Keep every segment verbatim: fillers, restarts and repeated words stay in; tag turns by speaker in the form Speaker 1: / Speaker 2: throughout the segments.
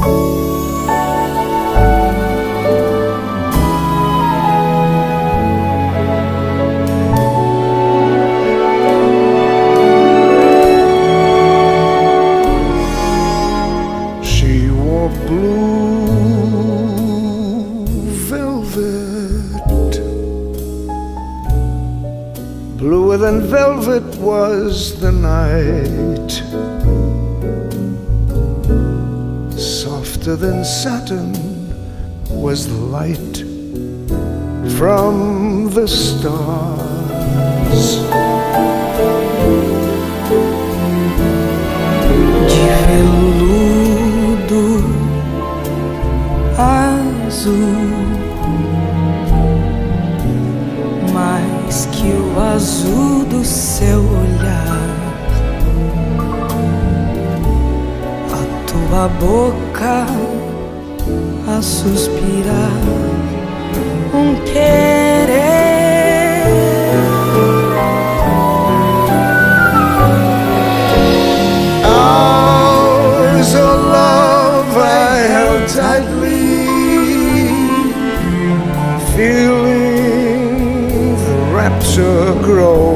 Speaker 1: Bluer than velvet was the night, softer than satin was the light from the stars.
Speaker 2: De veludo azul, mais que o azul do seu olhar, a tua boca a suspirar, um querer.
Speaker 1: Hours of love I held tightly, feeling the rapture grow,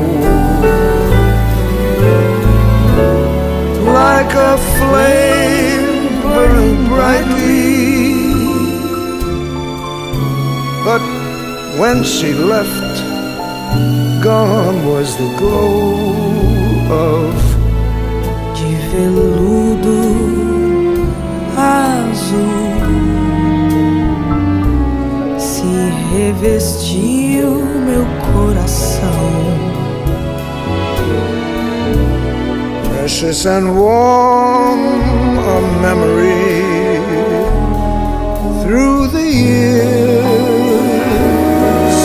Speaker 1: like a flame burning brightly. But when she left, gone was the glow of
Speaker 2: de veludo azul. Se revestiu meu coração,
Speaker 1: precious and warm a memory through the years,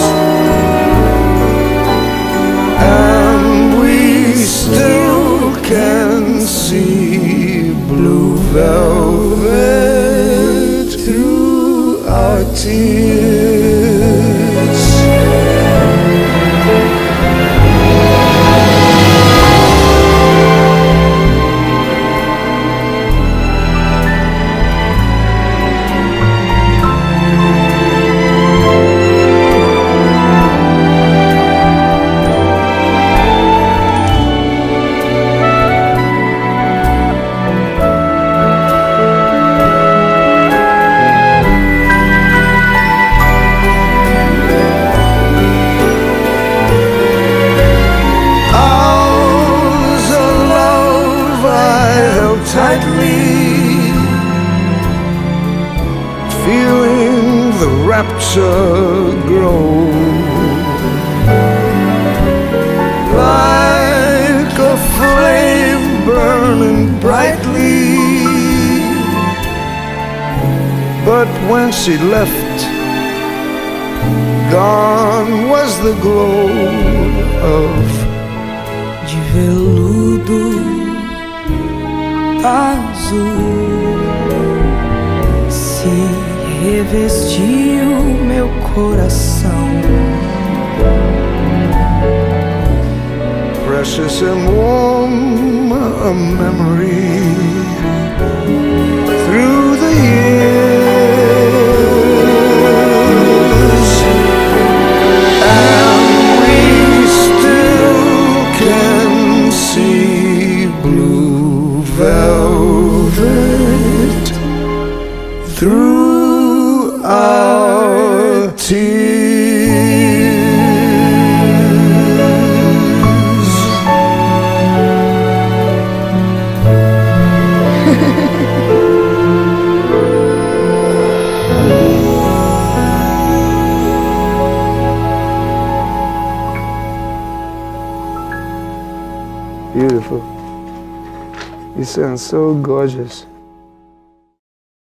Speaker 1: and we still can see blue velvet through our tears. Tightly, feeling the rapture grow, like a flame burning brightly. But when she left, gone was the glow of
Speaker 2: de veludo azul. Se revestiu meu coração,
Speaker 1: precious and warm a memory through the years, and we still can see blue velvet through our tears. Beautiful. You sound so gorgeous.